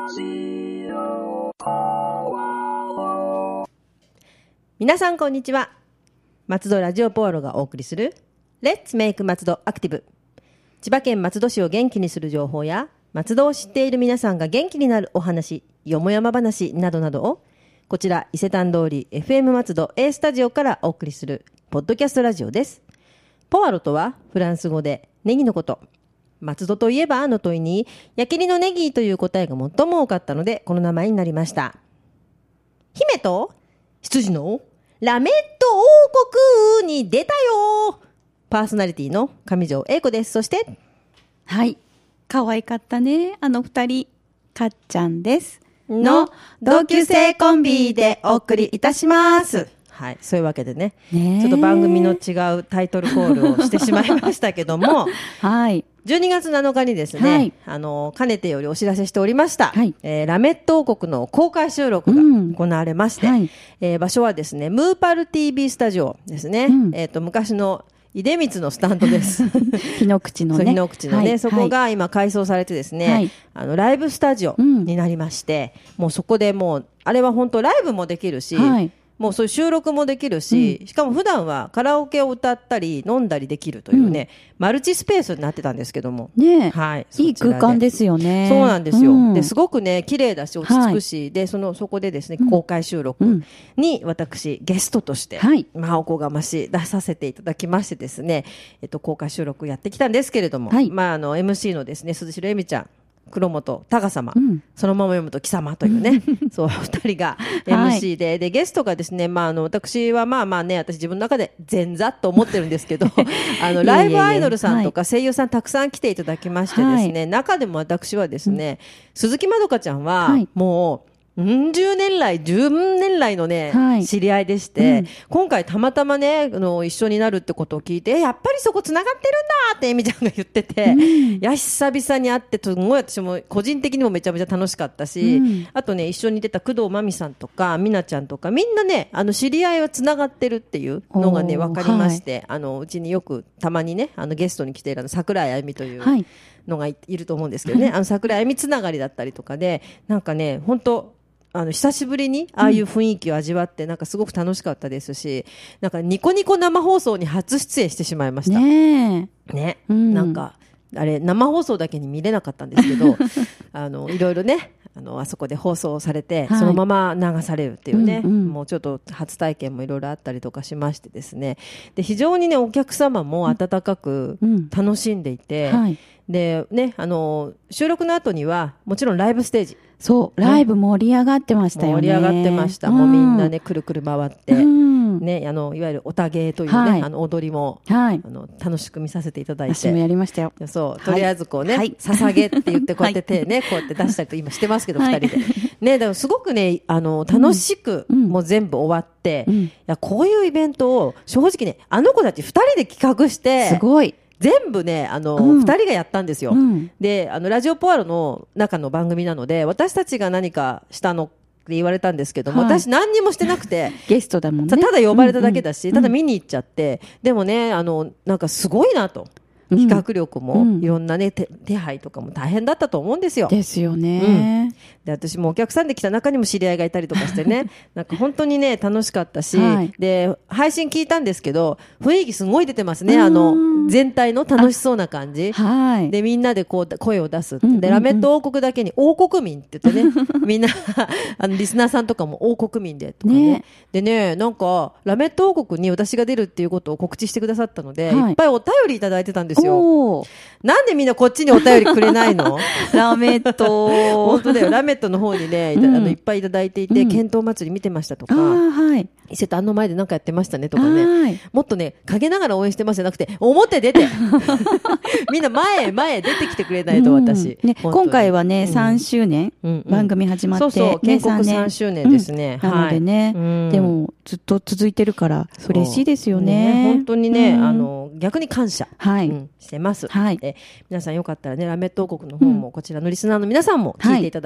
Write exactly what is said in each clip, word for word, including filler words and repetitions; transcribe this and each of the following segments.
皆さんこんにちは。松戸ラジオポアロがお送りするレッツメイク松戸アクティブ。千葉県松戸市を元気にする情報や松戸を知っている皆さんが元気になるお話、よもやま話などなどをこちら伊勢丹通り エフエム 松戸 A スタジオからお送りするポッドキャストラジオです。ポアロとはフランス語でネギのこと。松戸といえばの問いに焼きりのネギという答えが最も多かったのでこの名前になりました。姫と羊のラメット王国に出たよ。パーソナリティの上条英子です。そしてはい可愛かったねあの二人、かっちゃんですの同級生コンビでお送りいたします。 はい、そういうわけで ね, ねちょっと番組の違うタイトルコールをしてしまいましたけどもはいじゅうにがつなのかにですね、はい、あのかねてよりお知らせしておりました、はいえー、ラメット王国の公開収録が行われまして、うんはいえー、場所はですねムーパル ティービー スタジオですね、うんえー、と昔の出光のスタンドです日の口のね日の口のね、はい、そこが今改装されてですね、はい、あのライブスタジオになりまして、うん、もうそこでもうあれは本当ライブもできるし、はいもうそういう収録もできるし、うん、しかも普段はカラオケを歌ったり飲んだりできるというね、うん、マルチスペースになってたんですけども、ねはい、 いい空間ですよね。 そうなんですよ、うん、ですごくね綺麗だし落ち着くし、はい、でそのそこでですね公開収録に私ゲストとして、はいまあ、おこがまし出させていただきましてですね、えっと、公開収録やってきたんですけれども、はいまあ、あの エムシー のですね鈴代恵美ちゃん黒本隆様、うん、そのまま読むと貴様というねそう二人が エムシー で、はい、でゲストがですね、まあ、あの私はまあまあね私自分の中で前座と思ってるんですけどあのライブアイドルさんとか声優さんたくさん来ていただきましてですね、はい、中でも私はですね、うん、鈴木まどかちゃんはもううん十年来十年来のね、はい、知り合いでして、うん、今回たまたまねあの一緒になるってことを聞いてやっぱりそこつながってるんだってエミちゃんが言ってて、うん、いや久々に会ってすごい私も個人的にもめちゃめちゃ楽しかったし、うん、あとね一緒に出た工藤真美さんとか美奈ちゃんとかみんなねあの知り合いはつながってるっていうのがね分かりまして、はい、あのうちによくたまにねあのゲストに来ている桜井あゆみという、はいのが い, いると思うんですけどね、あの桜井あゆみつながりだったりとかでなんかね本当あの久しぶりにああいう雰囲気を味わってなんかすごく楽しかったですし、なんかニコニコ生放送に初出演してしまいましたねえ、ね、うん、なんかあれ生放送だけに見れなかったんですけどあのいろいろねあのあそこで放送されて、はい、そのまま流されるっていうね、うんうん、もうちょっと初体験もいろいろあったりとかしましてですね、で非常にねお客様も温かく楽しんでいて、うんうんはいでね、あの収録の後にはもちろんライブステージそうライブ盛り上がってましたよね。 盛り上がってました、うん、もうみんなねくるくる回って、うんね、あのいわゆるおたげというね、はい、あの踊りも、はい、あの楽しく見させていただいて私もやりましたよ。 そうとりあえずこうね、はい、捧げって言ってこうやって手ね、はい、こうやって出したりと今してますけど、はい、ふたりでね、だからすごくねあの楽しく、うん、もう全部終わって、うん、いやこういうイベントを正直ねあの子たちふたりで企画してすごい全部ねあの、うん、ふたりがやったんですよ、うん、であのラジオポアロの中の番組なので私たちが何かしたのって言われたんですけども、はい、私何にもしてなくてゲストだもんね、 ただ呼ばれただけだし、うんうん、ただ見に行っちゃって、うん、でもねあのなんかすごいなと企画力も、うん、いろんなね 手, 手配とかも大変だったと思うんですよ。 ですよね、 うん、で私もお客さんで来た中にも知り合いがいたりとかしてねなんか本当にね楽しかったし、はい、で配信聞いたんですけど雰囲気すごい出てますね。あの全体の楽しそうな感じ、はい、でみんなでこう声を出すって、うんうんうん、でラメット王国だけに王国民って言ってねみんなあのリスナーさんとかも王国民でとか ね, ねでねなんかラメット王国に私が出るっていうことを告知してくださったので、はい、いっぱいお便りいただいてたんですよ。なんでみんなこっちにお便りくれないのラメット本当だよラメットの方にね、うん、あのいっぱいいただいていて、うん、検討祭り見てましたとか、はい、伊勢丹の前で何かやってましたねとかね、もっとね陰ながら応援してますじゃなくて表出てみんな前へ前へ出てきてくれないと私、 うんね、今回はね、うん、さんしゅうねん、うんうん、番組始まって、 そうそう建国さんしゅうねんですね、 うん、なのでね、はい、でもずっと続いてるから嬉しいですよ ね, ね本当にね、うん、あの逆に感謝、はいうん、してます、はい、え皆さんよかったらねラメット王国の方も、うん、こちらのリスナーの皆さんも聞いていただいて、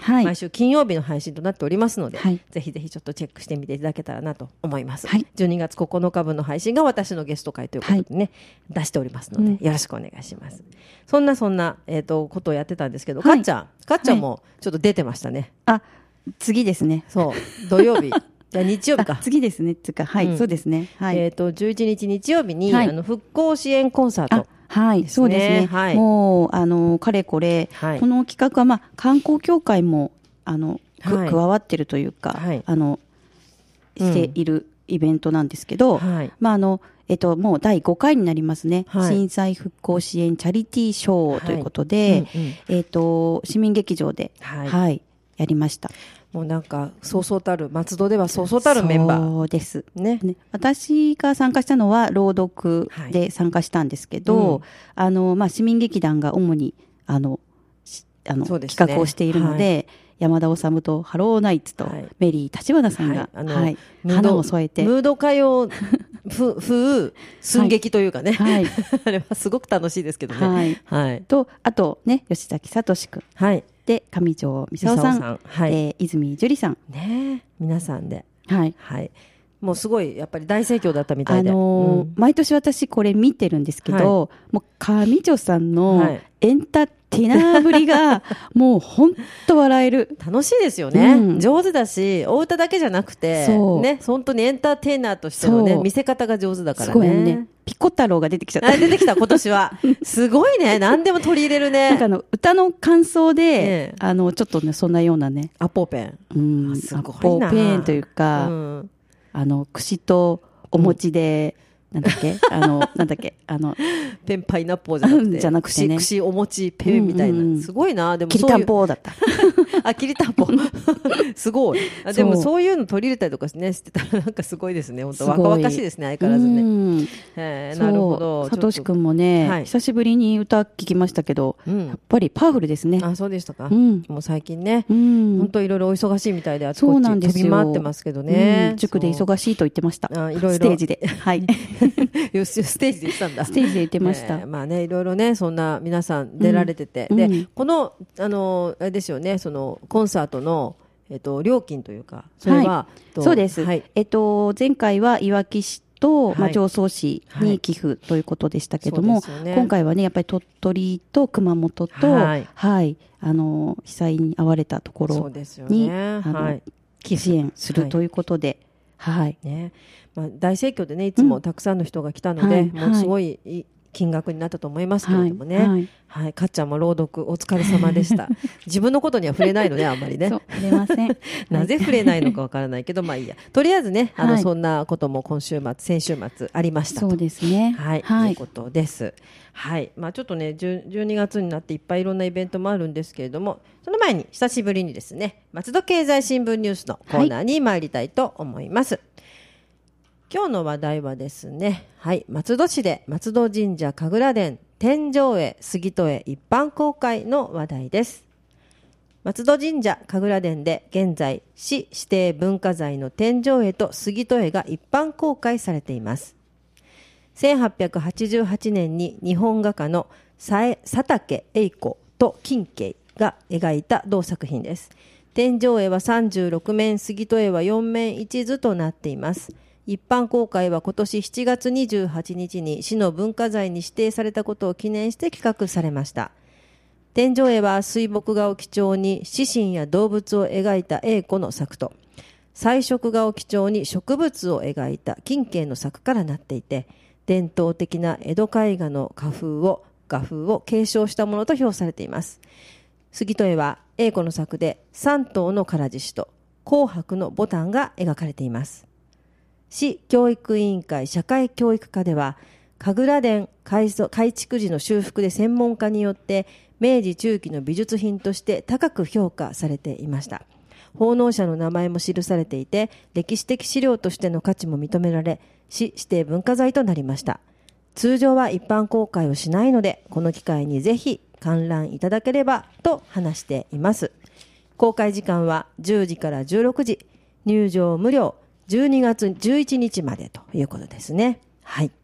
はい、毎週金曜日の配信となっておりますので、はい、ぜひぜひちょっとチェックしてみていただけたらなと思います、はい、じゅうにがつここのか分の配信が私のゲスト会ということでね、はい、出しておりますので、うん、よろしくお願いします。そんなそんな、えーと、ことをやってたんですけど、はい、かっちゃんかっちゃんもちょっと出てましたね、 はい、あ次ですね。 そう土曜日じゃ日曜日か次ですねつかはい、うん、そうですね、はい、 えーとじゅういちにち日曜日に、はい、あの復興支援コンサート、 はい、そうですね、はい、もうあのかれこれ、はい、この企画は、まあ、観光協会もあの、はい、加わってるというか、はい、あのしているイベントなんですけど、はい、まああのえっと、もうだいごかいになりますね、はい、震災復興支援チャリティーショーということで、はいうんうんえっと、市民劇場で、はいはい、やりました。 もうなんかそうそうたる松戸ではそうそうたるメンバーそうです、ねね、私が参加したのは朗読で参加したんですけど、はいうんあのまあ、市民劇団が主にあのあの、ね、企画をしているので、はい、山田修とハローナイツとメリー橘さんが、はいあのはい、花を添えてムード歌謡風寸劇というかね、はい、あれはすごく楽しいですけどね、はいはい、とあとね吉崎聡君、はいで上条美沙さん、さんはいえー、泉樹里さん、 ね、皆さんで、はいはい、もうすごいやっぱり大盛況だったみたいで、 あのーうん、毎年私これ見てるんですけど、はい、もう上条さんのエンターテイナーぶりがもう本当笑える楽しいですよね、うん、上手だしお歌だけじゃなくてそう、ね、本当にエンターテイナーとしての、ね、見せ方が上手だからね。すごいね、 ピコ太郎が出てきちゃった。 あ出てきた今年はすごいね、何でも取り入れるね。 なんかあの歌の感想で、ね、あのちょっとねそんなようなねアポペン、 うん、すごいなアポペンというか、うん、あの串とお餅で、うん、なんだっけあのなんだっけあのペンパイナッポーじゃなくてじゃなくてね串お餅ペンみたいな、うんうん、すごいな。でもきりたんぽだったあきりたんぽすごい。あでもそういうの取り入れたりとかねしてたらなんかすごいですね。本当若々しいですね相変わらずね。うんへなるほど。 さとしくんもね、はい、久しぶりに歌聞きましたけど、うん、やっぱりパワフルですね。 あそうでしたか、うん、もう最近ね、うん、本当いろいろお忙しいみたいであちこち飛び回ってますけどね、 うん、塾で忙しいと言ってました。 あいろいろステージではいステージで言ってたんだ。 ステージで言ってました、 えー、まあねいろいろねそんな皆さん出られてて、うん、で、うん、このあのあれですよねそのコンサートのえっと料金というかそれは、 はい、そうです、はい、えっと前回はいわき市と、はいまあ、常総市に寄付ということでしたけども、はいね、今回はねやっぱり鳥取と熊本と、はいはい、あの被災に遭われたところに、ねあのはい、支援するということで、はいはいねまあ、大盛況でねいつもたくさんの人が来たので、うん、もうすごい、はい金額になったと思いますけれどもね、はいはいはい、かっちゃんも朗読お疲れ様でした自分のことには触れないのねあんまりねそう触れませんなぜ触れないのかわからないけどまあいいやとりあえずねあの、はい、そんなことも今週末先週末ありましたとそうですねはい、はい、ということですはいまあちょっとねじゅうにがつになっていっぱいいろんなイベントもあるんですけれどもその前に久しぶりにですね松戸経済新聞ニュースのコーナーに参りたいと思います、はい今日の話題はですね、はい、松戸市で松戸神社神楽殿天井絵杉戸絵一般公開の話題です。松戸神社神楽殿で現在市指定文化財の天井絵と杉戸絵が一般公開されています。せんはっぴゃくはちじゅうはちねんに日本画家の佐竹栄子と金慶が描いた同作品です。天井絵はさんじゅうろくめん杉戸絵はよんめん一図となっています。一般公開は今年しちがつにじゅうはちにちに市の文化財に指定されたことを記念して企画されました。天井絵は水墨画を基調に獅子や動物を描いた栄子の作と彩色画を基調に植物を描いた金慶の作からなっていて伝統的な江戸絵画の画風を画風を継承したものと評されています。杉戸絵は栄子の作でさんとうの唐獅子と紅白のボタンが描かれています。市教育委員会社会教育課では神楽殿改築時の修復で専門家によって明治中期の美術品として高く評価されていました。奉納者の名前も記されていて歴史的資料としての価値も認められ市指定文化財となりました。通常は一般公開をしないのでこの機会にぜひ観覧いただければと話しています。公開時間はじゅうじからじゅうろくじ入場無料じゅうにがつじゅういちにちまでということですね。はい。と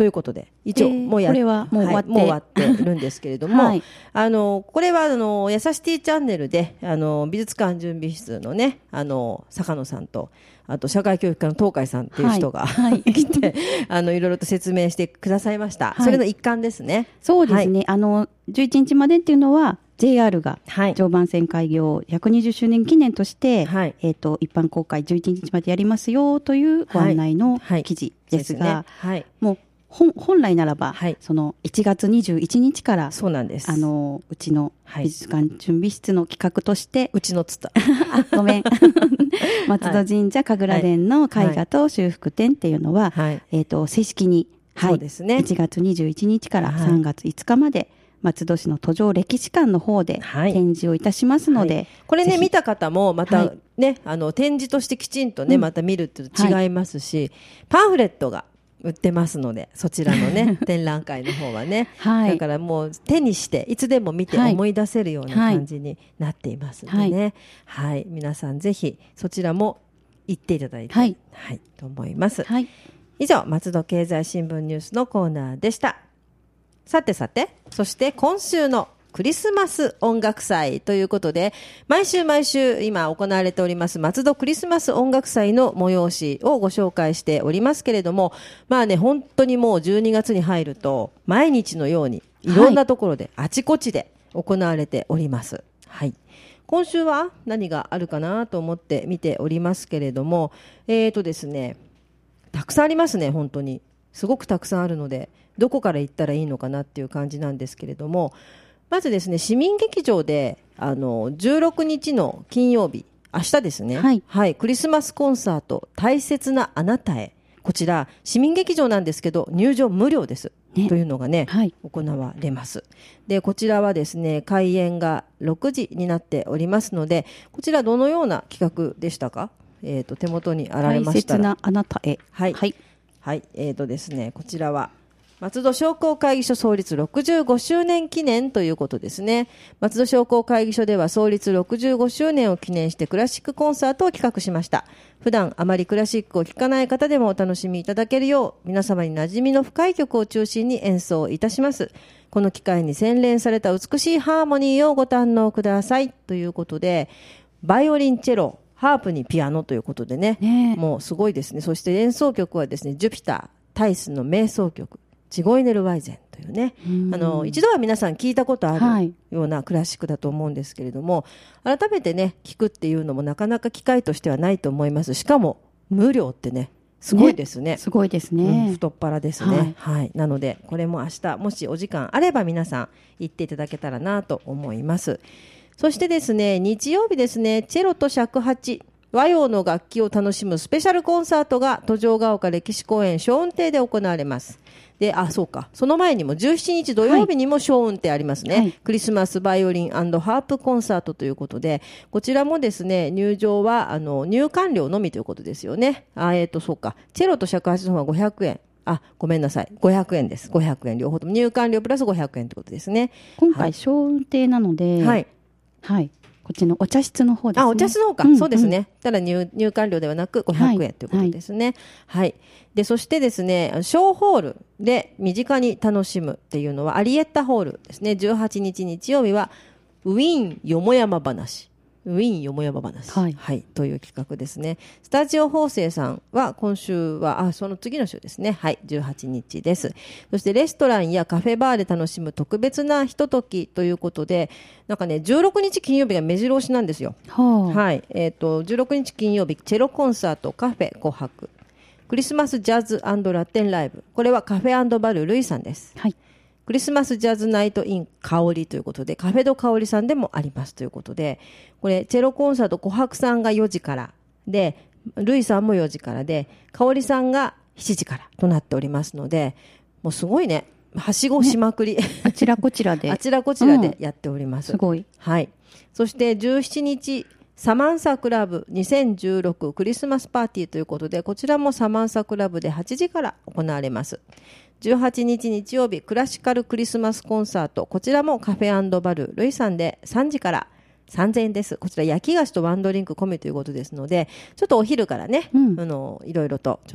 ということで、一応、もうや、 えー、これはもう終わって、はい、 もう終わってるんですけれども、はい、あの、これは、あの、やさしティチャンネルで、あの、美術館準備室のね、あの、坂野さんと、あと、社会教育課の東海さんっていう人が、はい、来て、あの、いろいろと説明してくださいました。はい、それの一環ですね。 そうですね。はい、あの、じゅういちにちまでっていうのは、ジェイアール が常磐線開業ひゃくにじゅっしゅうねん記念として、はい、えっと、一般公開じゅういちにちまでやりますよというご案内の記事ですが、はいはい、もう本、本来ならば、はい、そのいちがつにじゅういちにちから、 そうなんです。 あの、うちの美術館準備室の企画として、 うちのつった。 あ、ごめん。松戸神社神楽殿の絵画と修復展っていうのは、はい、えっと、正式に、はい、そうですね。いちがつにじゅういちにちからさんがついつかまで、はい、松戸市の途上歴史館の方で展示をいたしますので、はいはい、 これね見た方もまたね、はい、あの展示としてきちんとね、うん、また見ると違いますし、はい、パンフレットが売ってますので、そちらのね展覧会の方はね、はい、だからもう手にしていつでも見て思い出せるような感じになっていますのでね、はいはい、皆さんぜひそちらも行っていただいて、はいはい、と思います、はい、以上松戸経済新聞ニュースのコーナーでした。さてさて、そして今週のクリスマス音楽祭ということで、毎週毎週今行われております松戸クリスマス音楽祭の催しをご紹介しておりますけれども、まあね、本当にもうじゅうにがつに入ると毎日のようにいろんなところで、あちこちで行われております。はい。今週は何があるかなと思って見ておりますけれども、えーとですね、たくさんありますね、本当に。すごくたくさんあるので、どこから行ったらいいのかなっていう感じなんですけれども、まずですね、市民劇場であのじゅうろくにちの金曜日、明日ですね、はいはい、クリスマスコンサート大切なあなたへ、こちら市民劇場なんですけど入場無料です、ね、というのがね、はい、行われます。でこちらはですね、開演がろくじになっておりますので、こちらどのような企画でしたか。えーと手元にあられましたら、 大切なあなたへ、 はいはい、はい、えーとですね、こちらは松戸商工会議所創立ろくじゅうごしゅうねん記念ということですね。松戸商工会議所では創立ろくじゅうごしゅうねんを記念してクラシックコンサートを企画しました。普段あまりクラシックを聴かない方でもお楽しみいただけるよう、皆様に馴染みの深い曲を中心に演奏いたします。この機会に洗練された美しいハーモニーをご堪能くださいということで、バイオリン、チェロ、ハープにピアノということで ね, ねもうすごいですね。そして演奏曲はですね、ジュピター、タイスの名奏曲チゴイネルワイゼンというね、あの一度は皆さん聞いたことあるようなクラシックだと思うんですけれども、はい、改めてね聞くっていうのもなかなか機会としてはないと思います。しかも無料ってね、すごいですね。 ね、すごいですね、 うん、太っ腹ですね、はいはい、なのでこれも明日もしお時間あれば皆さん行っていただけたらなと思います。そしてですね、日曜日ですね、チェロと尺八和洋の楽器を楽しむスペシャルコンサートが途上ヶ丘歴史公園小雲亭で行われます。で、あ、そうか。その前にもじゅうしちにち土曜日にも小雲亭ありますね、はい。クリスマスバイオリン&ハープコンサートということで、こちらもですね、入場はあの入館料のみということですよね。あ、えっと、そうか。チェロと尺八の方はごひゃくえん。あ、ごめんなさい。ごひゃくえんです。ごひゃくえん。両方とも入館料プラスごひゃくえんということですね。 今回小雲亭なので、はい。はい。こっちのお茶室の方ですね。 あ、お茶室の方か、うんうん、そうですね。ただ 入, 入館料ではなくごひゃくえん、はい、ということですね、はい。はい。で、そしてですね、小ホールで身近に楽しむっていうのはアリエッタホールですね。じゅうはちにち日曜日はウィーンよもやま話。ウィーンよもやま話、はいはい、という企画ですね。スタジオ縫製さんは今週はあその次の週ですね、はい、じゅうはちにちです。そしてレストランやカフェバーで楽しむ特別なひとときということで、なんかねじゅうろくにち金曜日が目白押しなんですよ、はあ、はい。えーと、じゅうろくにち金曜日チェロコンサート、カフェ紅白、クリスマスジャズ&ラテンライブ、これはカフェ&バルルイさんです、はい。クリスマスジャズナイトイン香りということで、カフェド香りさんでもありますということで、これチェロコンサート紅白さんがよじからで、ルイさんもよじからで、香りさんがしちじからとなっておりますので、もうすごいね、はしごしまくり、ね、 あちらこちらであちらこちらでやっております、 うん、すごい、 はい。そしてじゅうしちにちサマンサクラブにせんじゅうろくクリスマスパーティーということで、こちらもサマンサクラブではちじから行われます。じゅうはちにち日曜日クラシカルクリスマスコンサート、こちらもカフェ&バルルイさんでさんじからさんぜんえんです。こちら焼き菓子とワンドリンク込みということですので、ちょっとお昼からね、うん、あのいろいろとちょっと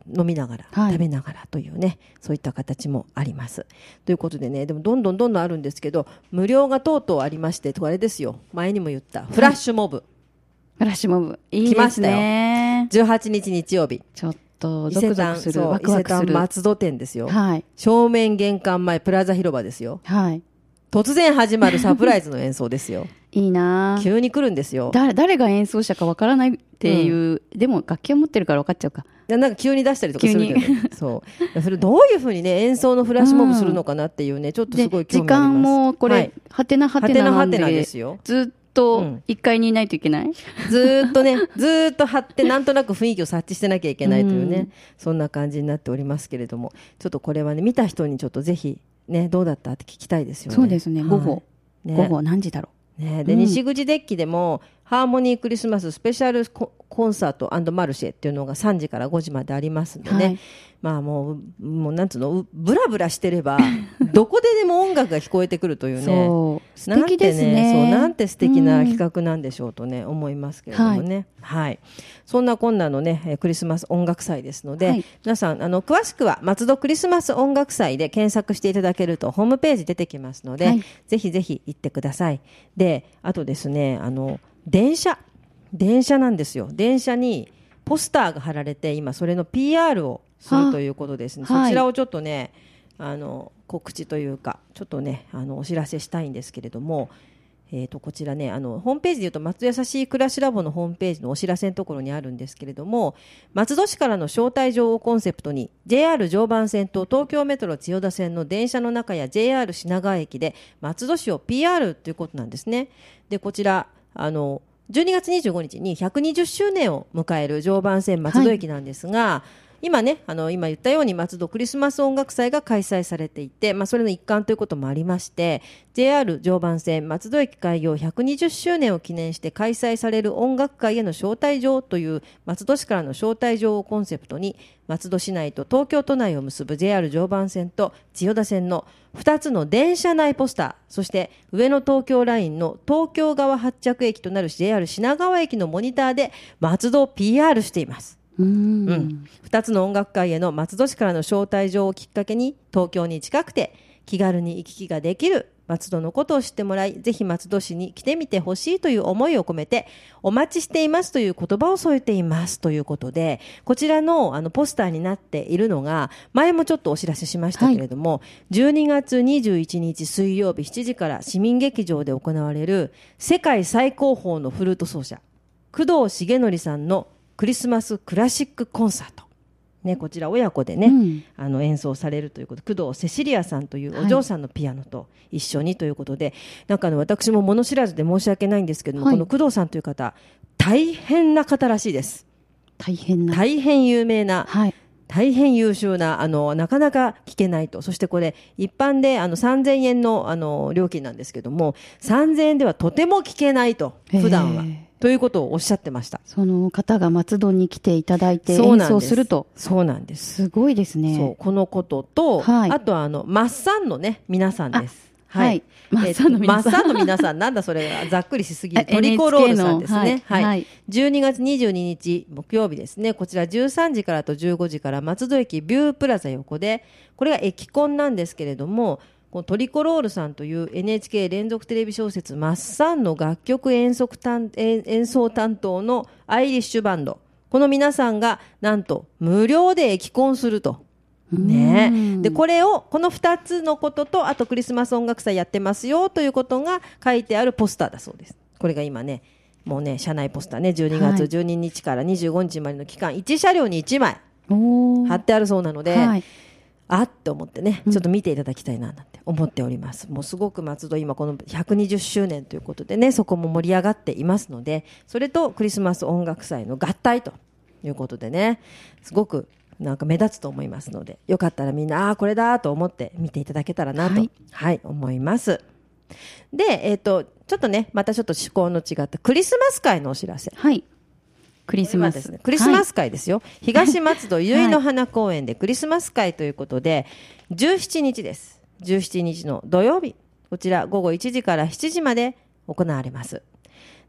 飲みながら、はい、食べながらというね、そういった形もあります。ということでね、でもどんどんどんどんあるんですけど、無料がとうとうありまして、あれですよ、前にも言ったフラッシュモブ、はい、 フラッシュモブいいですね。来ましたよ。 じゅうはちにち日曜日。 ちょっとゾクゾクする、ワクワクする。 伊勢丹松戸店ですよ。 はい。 正面玄関前プラザ広場ですよ。 はい。 突然始まるサプライズの演奏ですよ。 いいな。 急に来るんですよ。 誰誰が演奏者かわからないっていう、うん、でも楽器を持ってるから分かっちゃうか。 いやなんか急に出したりとかするけど、そうそれどういうふうにね演奏のフラッシュモブするのかなっていうね、ちょっとすごい興味あります。時間もこれ、はい、はてなはてななんで、 はてなですよ。 ずっといっかいにいないといけない、うん、 ずーっとねずーっと張ってなんとなく雰囲気を察知してなきゃいけないというね、うん、そんな感じになっておりますけれども、ちょっとこれはね見た人にちょっとぜひねどうだったって聞きたいですよね。 そうですね、午後、はい、ね、午後何時だろうね、で、うん、西口デッキでもハーモニークリスマススペシャルコンサート&マルシェっていうのがさんじからごじまでありますんでね、はい、まあもう、もうなんつうの、ブラブラしてればどこででも音楽が聞こえてくるというね、 そう素敵ですね。 なんてね、そうなんて素敵な企画なんでしょうとね、うん、思いますけれどもね、はいはい、そんなこんなのねクリスマス音楽祭ですので、はい、皆さんあの詳しくは松戸クリスマス音楽祭で検索していただけるとホームページ出てきますので、はい、ぜひぜひ行ってください。で、あとですね、あの電車電車なんですよ。電車にポスターが貼られて今それの ピーアール をするということですね。そちらをちょっとね、あの告知というかちょっとねあのお知らせしたいんですけれども、えー、とこちらねあのホームページでいうと松戸やさしい暮らしラボのホームページのお知らせのところにあるんですけれども、松戸市からの招待状をコンセプトに ジェイアール 常磐線と東京メトロ千代田線の電車の中や ジェイアール 品川駅で松戸市を ピーアール ということなんですね。でこちらあのじゅうにがつにじゅうごにちにひゃくにじゅっしゅうねんを迎える常磐線松戸駅なんですが、はい、今ねあの今言ったように松戸クリスマス音楽祭が開催されていて、まあ、それの一環ということもありまして ジェイアール 常磐線松戸駅開業ひゃくにじゅっしゅうねんを記念して開催される音楽会への招待状という松戸市からの招待状をコンセプトに松戸市内と東京都内を結ぶ ジェイアール 常磐線と千代田線のふたつの電車内ポスター、そして上野東京ラインの東京側発着駅となる ジェイアール 品川駅のモニターで松戸を ピーアール しています。 うん、うん、 ふたつの音楽会への松戸市からの招待状をきっかけに東京に近くて気軽に行き来ができる松戸のことを知ってもらい、ぜひ松戸市に来てみてほしいという思いを込めてお待ちしていますという言葉を添えていますということで、こちら の, あのポスターになっているのが前もちょっとお知らせしましたけれども、はい、じゅうにがつにじゅういちにち水曜日しちじから市民劇場で行われる世界最高峰のフルート奏者工藤重則さんのクリスマスクラシックコンサートね、こちら親子でね、うん、あの演奏されるということで、工藤セシリアさんというお嬢さんのピアノと一緒にということで、はい、なんかあの私も物知らずで申し訳ないんですけども、はい、この工藤さんという方大変な方らしいです。 大変な大変有名な、 はい、 大変優秀なあのなかなか聞けないと。そしてこれ一般であのさんぜんえん の, あの料金なんですけども、さんぜんえんではとても聞けないと普段はということをおっしゃってました。 その方が松戸に来ていただいて演奏すると。 そうなんです。 すごいですね。 そうこのことと、はい、あとはあのマッサンのね皆さんです。 はい、マッサンの皆さん、 マッサンの皆さんなんだそれがざっくりしすぎるトリコロールさんですね。はいはい、じゅうにがつにじゅうににち木曜日ですね。こちらじゅうさんじからとじゅうごじから松戸駅ビュープラザ横で、これが駅コンなんですけれども、このトリコロールさんという エヌエイチケー 連続テレビ小説マッサンの楽曲演奏担演奏担当のアイリッシュバンド、この皆さんがなんと無料で駅コンするとね、でこれをこのふたつのことと、あとクリスマス音楽祭やってますよということが書いてあるポスターだそうです。これが今ねもうね車内ポスターね、じゅうにがつじゅうににちからにじゅうごにちまでの期間、いちしゃりょうにいちまい貼ってあるそうなので、はい、あっと思ってねちょっと見ていただきたいななんて思っております。もうすごく松戸今このひゃくにじゅっしゅうねんということでね、そこも盛り上がっていますので、それとクリスマス音楽祭の合体ということでね、すごくなんか目立つと思いますので、よかったらみんなあこれだと思って見ていただけたらなと、はいはい、思います。で、えーと、ちょっとねまたちょっと趣向の違ったクリスマス会のお知らせ。 はい、クリスマスですね、クリスマス会ですよ、はい、東松戸ゆいの花公園でクリスマス会ということで、じゅうしちにちです。じゅうしちにちの土曜日、こちら午後いちじからしちじまで行われます。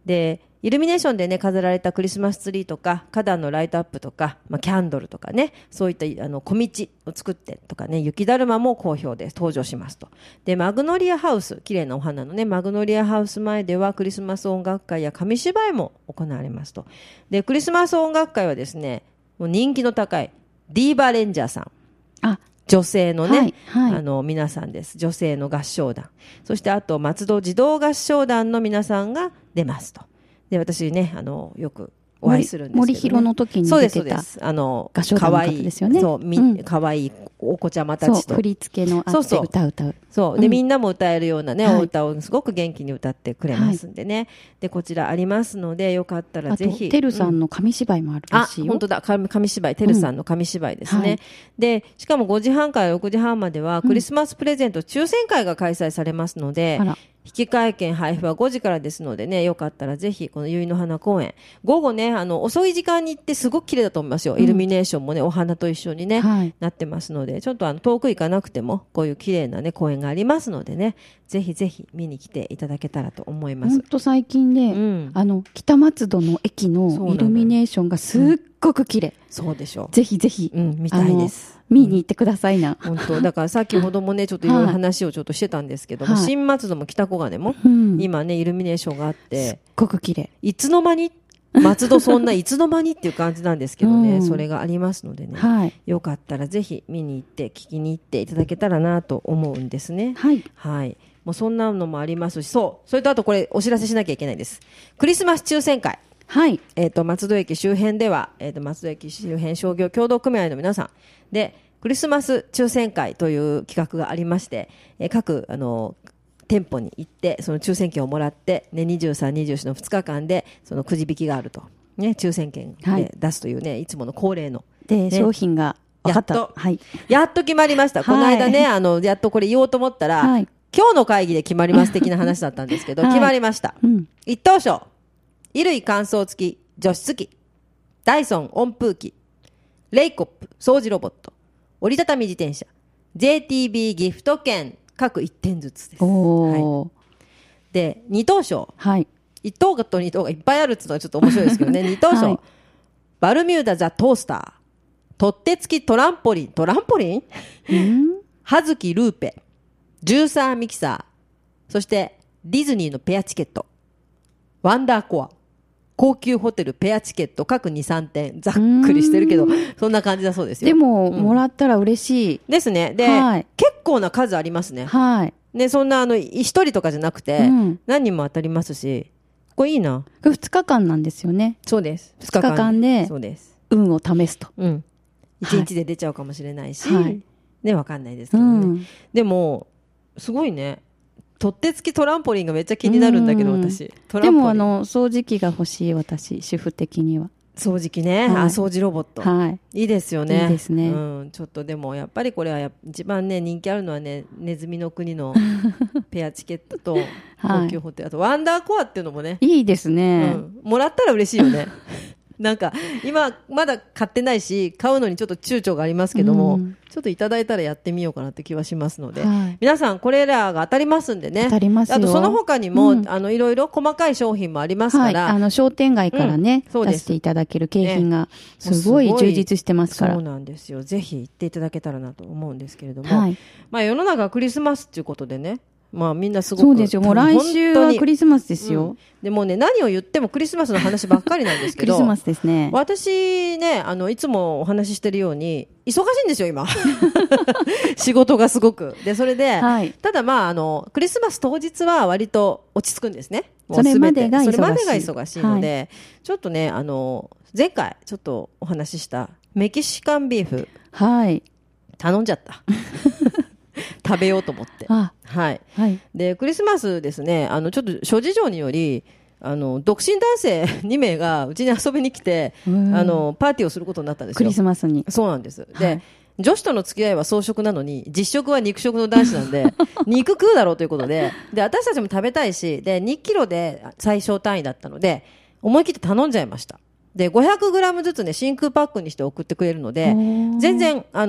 でイルミネーションでね飾られたクリスマスツリーとか花壇のライトアップとか、まあ、キャンドルとかねそういったあの小道を作ってとかね雪だるまも好評で登場しますと。でマグノリアハウス、綺麗なお花のねマグノリアハウス前ではクリスマス音楽会や紙芝居も行われますと。でクリスマス音楽会はですねもう人気の高いディーバレンジャーさん、あ女性のね、はいはい、あの皆さんです。女性の合唱団、そしてあと松戸児童合唱団の皆さんが出ますと。で私ねあのよくお会いするんですけど、ね、 森広の時に出てたあの合唱団の方ですよね。 そうみ、うん、かわいいお子ちゃまたちと振り付けのあって歌う歌うそうそうで、うん、みんなも歌えるようなね、はい、お歌をすごく元気に歌ってくれますんでね、はい、でこちらありますのでよかったらぜひ。 あとてるさんの紙芝居もあるらしいよ、 うん、あ本当だ紙芝居てるさんの紙芝居ですね、うんはい、でしかもごじはんからろくじはんまではクリスマスプレゼント抽選会が開催されますので、うん引き換え券配布はごじからですのでね、よかったらぜひこの結の花公園午後ねあの遅い時間に行ってすごく綺麗だと思いますよ、うん、イルミネーションもねお花と一緒にね、はい、なってますのでちょっとあの遠く行かなくてもこういう綺麗なね公園がありますのでねぜひぜひ見に来ていただけたらと思います。 本当最近ね、うん、あの北松戸の駅のイルミネーションがすっごく綺麗、うん、 そうでしょう。 ぜひぜひ、 うん、見たいです。 見に行ってくださいな、 うん、本当だから先ほどもねちょっといろいろ話をちょっとしてたんですけども、はい、新松戸も北小金も、うん、今ねイルミネーションがあってすっごく綺麗。 いつの間に松戸そんないつの間にっていう感じなんですけどね、うん、それがありますのでね、はい、よかったらぜひ見に行って聞きに行っていただけたらなと思うんですね。 はい、 はい、もうそんなのもありますし、そうそれとあとこれお知らせしなきゃいけないです。クリスマス抽選会、はいえー、と松戸駅周辺では、えー、と松戸駅周辺商業協同組合の皆さんでクリスマス抽選会という企画がありまして、えー、各あの店舗に行ってその抽選券をもらって、ね、にじゅうさん、にじゅうよんのふつかかんでそのくじ引きがあると、ね、抽選券で出すというね、はい、いつもの恒例の、 で、 ね、 商品が分かったやっと、 はい、 やっと決まりました、はい、この間ねあのやっとこれ言おうと思ったら、はい、今日の会議で決まります的な話だったんですけど、はい、決まりました、うん、一等賞衣類乾燥付き除湿機、ダイソン温風機、レイコップ掃除ロボット、折りたたみ自転車、 ジェーティービー ギフト券各いってんずつです。お、はい、でに等賞、はい、いっ等とに等がいっぱいあるっていうのはちょっと面白いですけどねに等賞、はい、バルミューダザトースター、取っ手付きトランポリントランポリン葉月ルーペ、ジューサーミキサー、そしてディズニーのペアチケット、ワンダーコア、高級ホテルペアチケット各に、さんてん、ざっくりしてるけどそんな感じだそうですよ。 でも、うん、もらったら嬉しいですね。で、はい、結構な数ありますね。はい。ね、そんなあの一人とかじゃなくて、うん、何人も当たりますし、これいいな。 これふつかかんなんですよね。 そうです。 ふつかかんでそうです。 運を試すと。 うん。いちにちで出ちゃうかもしれないし、はい、ね、わかんないですけどね。うん、でもすごいね。取っ手付きトランポリンがめっちゃ気になるんだけど、私トランポリンでもあの掃除機が欲しい、私主婦的には。 掃除機ね、はい、あ掃除ロボット、はい、いいですよね。 いいですね、 うん、ちょっとでもやっぱりこれはや一番ね人気あるのはねネズミの国のペアチケットと高級ホテル、はい、あとワンダーコアっていうのもねいいですね、 うん、もらったら嬉しいよねなんか今まだ買ってないし買うのにちょっと躊躇がありますけども、うん、ちょっといただいたらやってみようかなって気はしますので、はい、皆さんこれらが当たりますんでね。 当たりますよ。 あとその他にも、うん、あのいろいろ細かい商品もありますから、はい、 あの商店街からね、うん、出していただける景品がすごい充実してますから、 ね、そうなんですよ。ぜひ行っていただけたらなと思うんですけれども、はい、まあ世の中クリスマスっていうことでね、まあみんなすごく、 そうですよ。もう来週はクリスマスですよ、うん、 でもね何を言ってもクリスマスの話ばっかりなんですけどクリスマスですね。 私ねあのいつもお話ししてるように忙しいんですよ今仕事がすごくでそれで、はい、ただまああのクリスマス当日は割と落ち着くんですね。もうそれまでが忙しい、 それまでが忙しいので、はい、ちょっとねあの前回ちょっとお話ししたメキシカンビーフ、はい、頼んじゃった食べようと思って、あ、はいはい、でクリスマスですねあのちょっと諸事情によりあの独身男性にめいがうちに遊びに来てあのパーティーをすることになったんですよ。 クリスマスに。 そうなんです。で、はい、女子との付き合いは草食なのに実食は肉食の男子なんで肉食うだろうということで、で私たちも食べたいしでにキロで最小単位だったので思い切って頼んじゃいました。で ごひゃくグラム ずつね真空パックにして送ってくれるので全然あの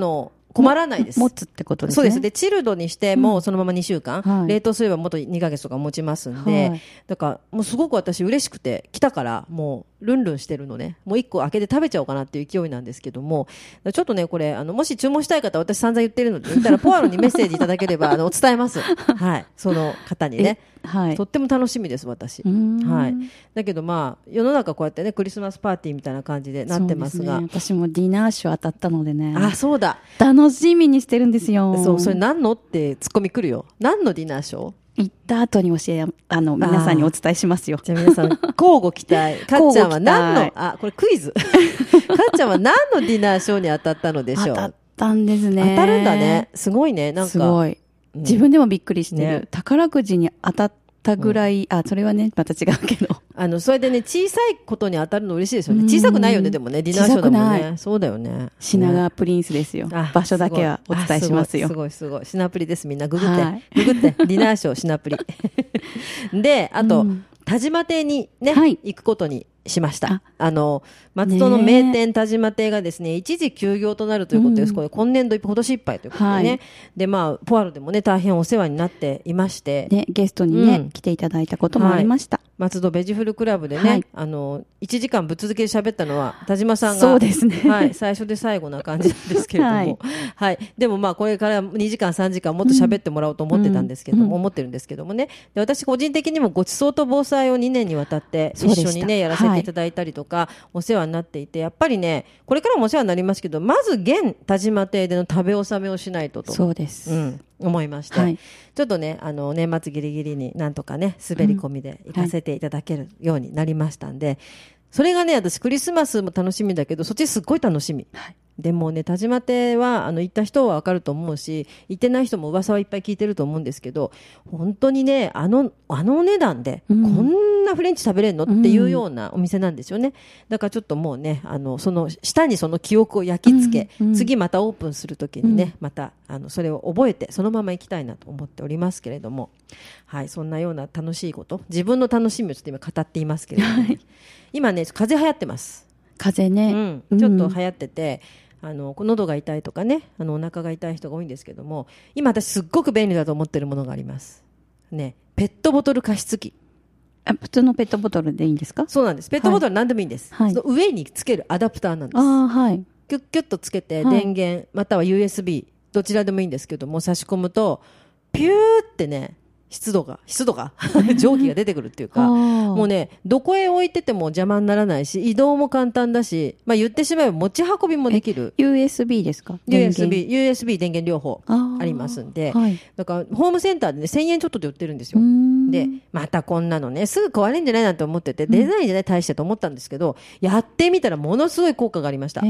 困らないです。 持つってことですね。 そうです。で、チルドにしてもそのままにしゅうかん、うんはい、冷凍すればもっとにかげつとか持ちますんで、はい、だからもうすごく私嬉しくて来たからもうルンルンしてるのね。もういっこ開けて食べちゃおうかなっていう勢いなんですけども、ちょっとねこれあのもし注文したい方は私散々言ってるので言ったらポアロにメッセージいただければあの伝えます。はい。その方にね。はい、とっても楽しみです私。はい。だけどまあ世の中こうやってねクリスマスパーティーみたいな感じでなってますが、 そうですね、私もディナーショー当たったのでね。 あ、そうだ。 楽しみにしてるんですよ。 そう、それ何のってツッコミ来るよ。何のディナーショー？ 行った後に教え、あの、皆さんにお伝えしますよ。 じゃあ皆さん、交互期待。かっちゃんは何の、あ、これクイズ。かっちゃんは何のディナーショーに当たったのでしょう？ 当たったんですね。 当たるんだね。すごいね。なんか。 すごい。うん、自分でもびっくりしてる。ね、宝くじに当たったぐらい、うん、あ、それはね、また違うけど。 あの、それでね、小さいことに当たるの嬉しいですよね。小さくないよね、でもね、ディナーショーだもんね。そうだよね。 品川プリンスですよ。場所だけはお伝えしますよ。 すごい、すごい。品プリです、みんな。ググって。はい、ググって。ディナーショー、品プリ。で、あと、うん、田島亭にね、はい、行くことにしました。あ, あの、松戸の名店田島亭がですね、一時休業となるということです。うん、これ今年度、今年いっぱいということでね。はい、で、まあ、ポアロでもね、大変お世話になっていまして。 ね、ゲストにね、うん、来ていただいたこともありました。はい、 松戸ベジフルクラブでね、はい、あの、いちじかんぶっ続けで喋ったのは、田島さんが。 そうですね。 はい、最初で最後な感じなんですけれども。はい、はい。でもまあ、これからにじかん、さんじかんもっと喋ってもらおうと思ってたんですけども、うん、思ってるんですけどもね。で、私個人的にもごちそうと防災をにねんにわたって一緒にね、やらせていただいたりとか、はい、お世話になっていて、やっぱりね、これからもお世話になりますけど、まず現田島亭での食べ納めをしないとと。 そうです。 うん。思いまして、はい、ちょっとね、あの、年末ギリギリになんとかね、滑り込みで行かせていただけるようになりましたんで、うんはい、それがね、私クリスマスも楽しみだけど、そっちすっごい楽しみ。はい、でもね、田島亭は、あの、行った人はわかると思うし、行ってない人も噂はいっぱい聞いてると思うんですけど、本当にね、あの、あのお値段で、こんなフレンチ食べれるのっていうようなお店なんですよね。だからちょっともうね、あの、その、下にその記憶を焼き付け、うんうん、次またオープンするときにね、うん、また、あの、それを覚えて、そのまま行きたいなと思っておりますけれども、はい、そんなような楽しいこと、自分の楽しみをちょっと今語っていますけれども、はい、今ね、風邪流行ってます。 風邪ね。 うん、ちょっと流行ってて、あの喉が痛いとかね、あのお腹が痛い人が多いんですけども、今私すっごく便利だと思ってるものがありますね。ペットボトル加湿器。 あ、普通のペットボトルでいいんですか？ そうなんです。ペットボトル何でもいいんです、はい、その上につけるアダプターなんです。 あ、はい、 キュッキュッとつけて電源、はい、または ユーエスビー どちらでもいいんですけども、差し込むとピューってね、湿度が、湿度が蒸気が出てくるっていうか、もうね、どこへ置いてても邪魔にならないし、移動も簡単だし、まあ言ってしまえば持ち運びもできる。 ユーエスビー ですか？ ユーエスビー、ユーエスビー 電源両方ありますんで、はい、だからホームセンターでね、せんえんちょっとで売ってるんですよ。で、またこんなのね、すぐ壊れるんじゃないなんて思ってて、出ないんじゃない大してと思ったんですけど、やってみたらものすごい効果がありました。うん、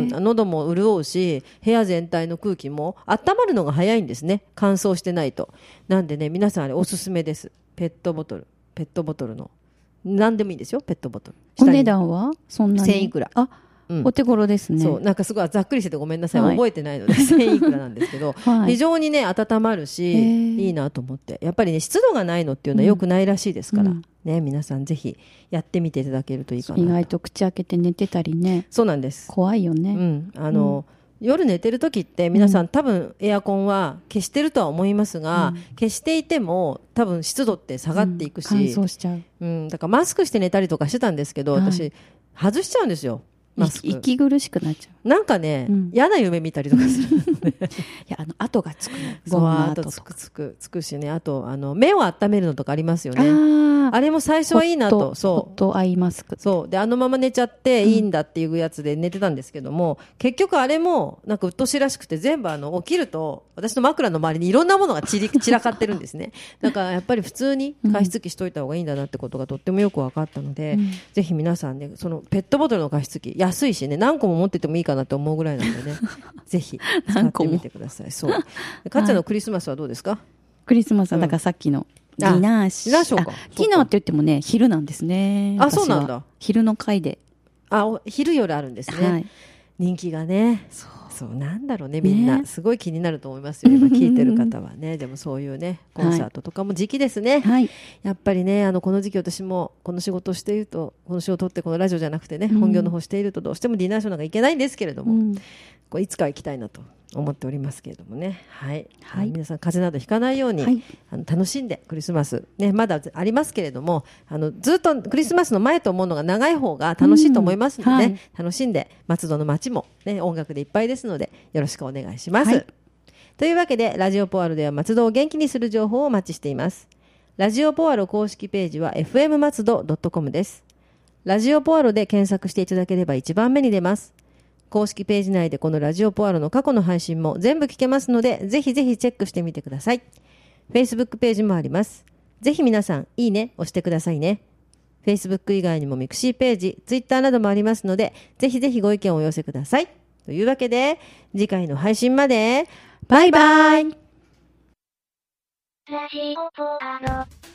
喉も潤うし、部屋全体の空気も温まるのが早いんですね。乾燥してないと。なんでね、皆さんあれおすすめです。ペットボトル、ペットボトルの何でもいいんですよ、ペットボトル。 お値段はそんなに？ せんいくら。 あ、うん、お手頃ですね。 そう、なんかすごいざっくりしててごめんなさい、はい、覚えてないのでせんいくらなんですけど、はい、非常にね温まるしいいなと思って、やっぱりね湿度がないのっていうのは良くないらしいですから、うん、ね、皆さんぜひやってみていただけるといいかなと。 意外と口開けて寝てたりね。 そうなんです。 怖いよね。 うん、あの。うん夜寝てる時って皆さん、うん、多分エアコンは消してるとは思いますが、うん、消していても多分湿度って下がっていくし、うん、 乾燥しちゃう、 うん、だからマスクして寝たりとかしてたんですけど、はい、私外しちゃうんですよ、マスク。 息苦しくなっちゃう。なんかね、うん、嫌な夢見たりとかするのでいや、あの跡がつくの。 そう、あとつくつくつくしね、あとあの目を温めるのとかありますよね。あれも最初はいいなと。 そう。ホットアイマスク。 そう。で、あのまま寝ちゃっていいんだっていうやつで寝てたんですけども、うん、結局あれもなんかうっとしらしくて、全部あの起きると私の枕の周りにいろんなものが散り散らかってるんですね。だからやっぱり普通に加湿器しといた方がいいんだなってことがとってもよく分かったので、うん、ぜひ皆さんね、そのペットボトルの加湿器安いしね、何個も持っててもいいかなと思うぐらいなのでね、ぜひ使ってみてください。そう。かっちゃんのクリスマスはどうですか？ クリスマスはだからさっきの、うんディナーショー。ディナーって言ってもね、昼なんですね。 あ、そうなんだ。 昼の回で。 あ、昼夜あるんですね。はい、人気がね。そう。そうなんだろうね、みんな。ね、すごい気になると思いますよ。今聞いてる方はね。でもそういうね、コンサートとかも時期ですね。はい、やっぱりね、あの、この時期私もこの仕事をしていると、この仕事ってこのラジオじゃなくてね、本業の方しているとどうしてもディナーショーなんか行けないんですけれども、うん、こういつか行きたいなと思っておりますけれどもね。はい。はい、皆さん風邪などひかないように、はい、あの楽しんでクリスマスね、まだありますけれども、あのずっとクリスマスの前と思うのが長い方が楽しいと思いますので、ね、うんはい、楽しんで松戸の街もね音楽でいっぱいですのでよろしくお願いします。はい、というわけでラジオポアロでは松戸を元気にする情報をお待ちしています。ラジオポアロ公式ページは エフエム 松戸 ドットコム です。ラジオポアロで検索していただければ一番目に出ます。公式ページ内でこのラジオポアロの過去の配信も全部聞けますので、ぜひぜひチェックしてみてください。Facebook ページもあります。ぜひ皆さん、いいね、押してくださいね。Facebook 以外にもミクシーページ、Twitter などもありますので、ぜひぜひご意見をお寄せください。というわけで、次回の配信まで、バイバイ。ラジオポアロ。